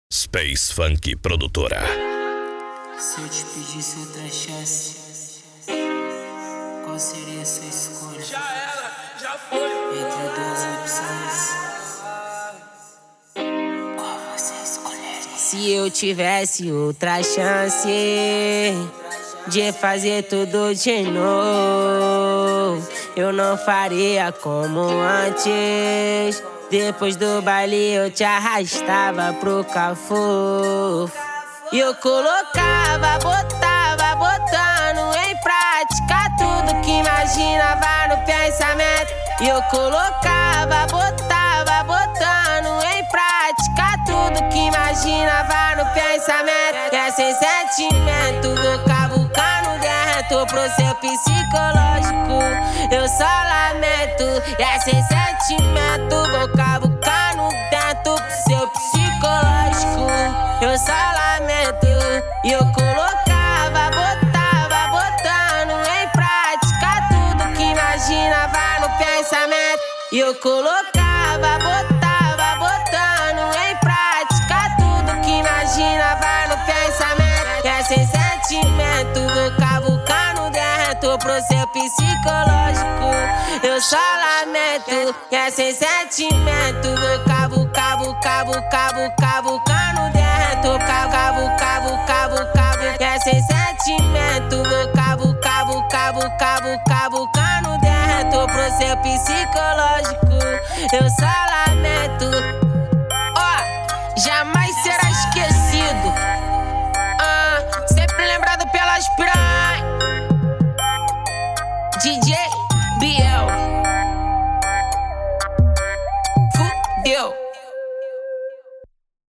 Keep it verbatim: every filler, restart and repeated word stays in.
Space Funk Produtora. Se eu te pedisse outra chance, qual seria a sua escolha? Já era, já foi. Entre duas opções, qual você escolheria? Se eu tivesse outra chance de fazer tudo de novo, eu não faria como antes. Depois do baile eu te arrastava pro cafofo e eu colocava, botava, botando em prática tudo que imaginava no pensamento. E eu colocava, botava, botando em prática tudo que imaginava no pensamento. E é sem sentimento, vou cavucando dentro pro seu psicológico. Eu só lamento, e é sem sentimento, vou cavucando dentro pro seu psicológico. Eu só lamento, e eu colocava, botava, botando em prática tudo que imaginava no pensamento. E eu colocava, botava, botando em prática tudo que imaginava no pensamento. E é sem sentimento, vou cavucando dentro pro seu psicológico. Eu só lamento, e é sem sentimento, vou cavu, cavu, cavu, cavu, cavucando dentro, cavu, cavu, cavu, cavu, cavu. E é sem sentimento, vou cavu, cavu, cavu, cavu, cavucando dentro pro seu psicológico. Eu só lamento, ó, oh, jamais será